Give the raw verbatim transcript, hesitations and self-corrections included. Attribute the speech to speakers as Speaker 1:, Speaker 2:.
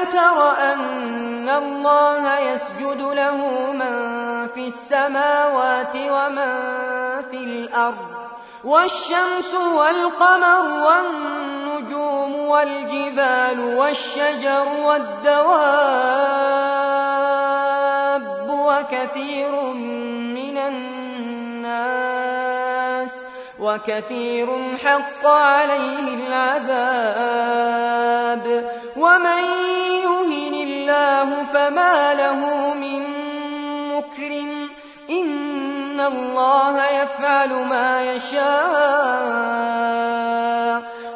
Speaker 1: تَرَ أَنَّ اللَّهَ يَسْجُدُ لَهُ مَن فِي السَّمَاوَاتِ وَمَن فِي الْأَرْضِ وَالشَّمْسُ وَالْقَمَرُ وَالنُّجُومُ وَالْجِبَالُ وَالشَّجَرُ وَالدَّوَابُّ وَكَثِيرٌ مِّنَ النَّاسِ وَكَثِيرٌ حَقَّ عَلَيْهِ الْعَذَابُ وَمَن يُهِنِ اللَّهُ فَمَا لَهُ مِن مُّكْرِمٍ إِنَّ اللَّهَ يَفْعَلُ مَا يَشَاءُ